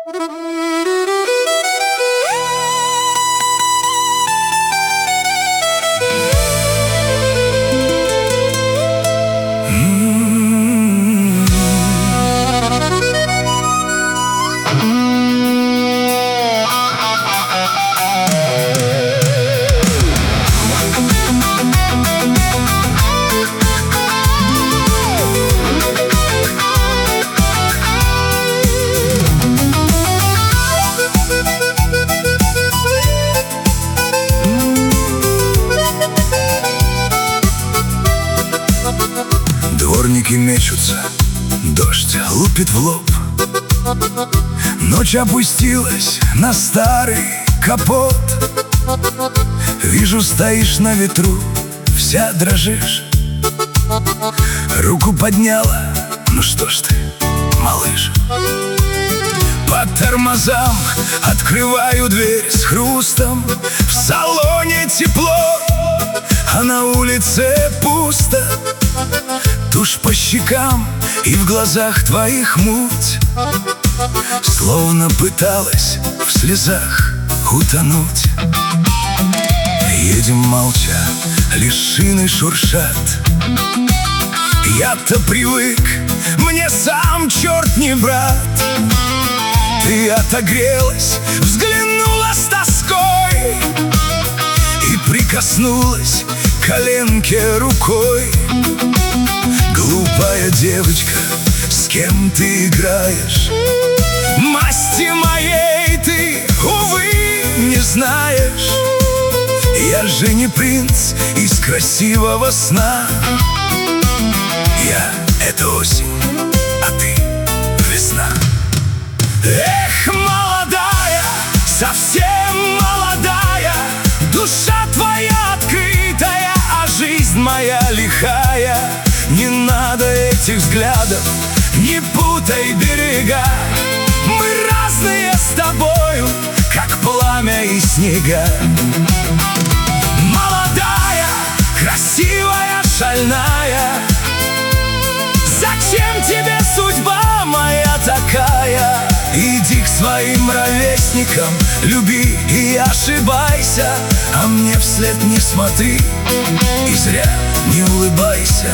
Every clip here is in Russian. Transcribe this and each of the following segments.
Дворники мечутся, дождь лупит в лоб. Ночь опустилась на старый капот. Вижу, стоишь на ветру, вся дрожишь. Руку подняла, ну что ж ты, малыш. По тормозам открываю дверь с хрустом. В салоне тепло, а на улице пусто. Тушь по щекам и в глазах твоих муть, словно пыталась в слезах утонуть. Едем молча, лишь шины шуршат. Я-то привык, мне сам черт не брат. Ты отогрелась, взглянула с тоской и прикоснулась к коленке рукой. Глупая девочка, с кем ты играешь? Масти моей ты, увы, не знаешь. Я же не принц из красивого сна. Я — это осень, а ты — весна. Эх, молодая, совсем молодая, душа твоя открытая, а жизнь моя лихая. Не надо этих взглядов, не путай берега. Мы разные с тобою, как пламя и снега. Молодая, красивая, шальная, зачем тебе судьба моя такая? Иди к своим ровесникам, люби и ошибайся, а мне вслед не смотри и зря не улыбайся.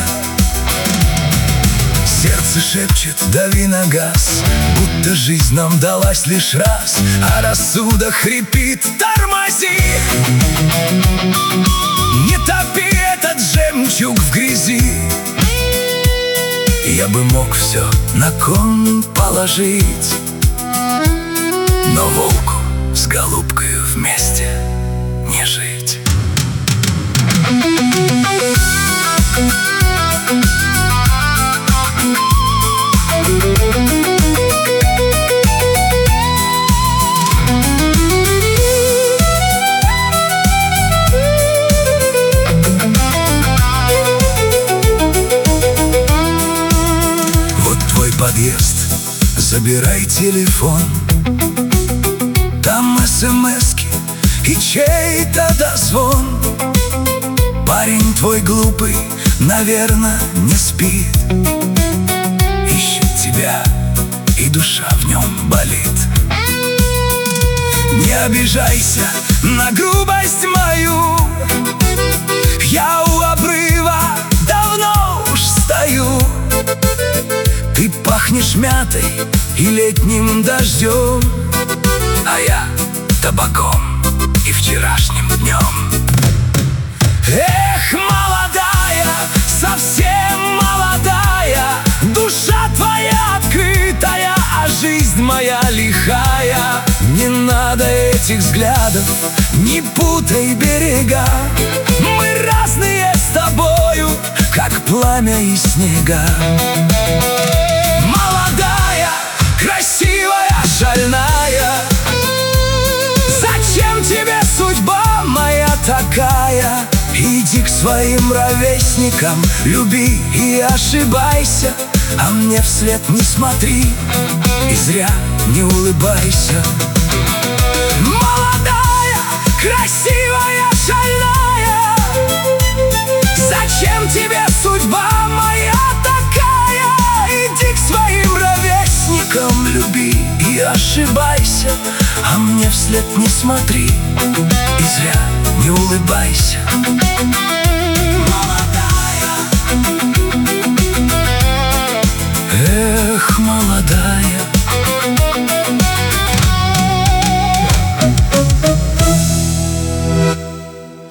Сердце шепчет, дави на газ, будто жизнь нам далась лишь раз, а рассудок хрипит, тормози. Не топи этот жемчуг в грязи. Я бы мог все на кон положить, но волку с голубкой вместе не жить. Подъезд, забирай телефон. Там смски и чей-то дозвон. Парень твой глупый, наверное, не спит. Ищет тебя, и душа в нем болит. Не обижайся на грубость мою. Я у обрыва давно уж стою. Ты пахнешь мятой и летним дождем, а я табаком и вчерашним днем. Эх, молодая, совсем молодая, душа твоя открытая, а жизнь моя лихая. Не надо этих взглядов, не путай берега. Мы разные с тобою, как пламя и снега. Молодая, красивая, шальная, зачем тебе судьба моя такая? Иди к своим ровесникам, люби и ошибайся, а мне вслед не смотри и зря не улыбайся. Молодая, красивая, шальная, зачем тебе судьба моя такая? Иди к своим ровесникам, люби и ошибайся, а мне вслед не смотри и зря не улыбайся.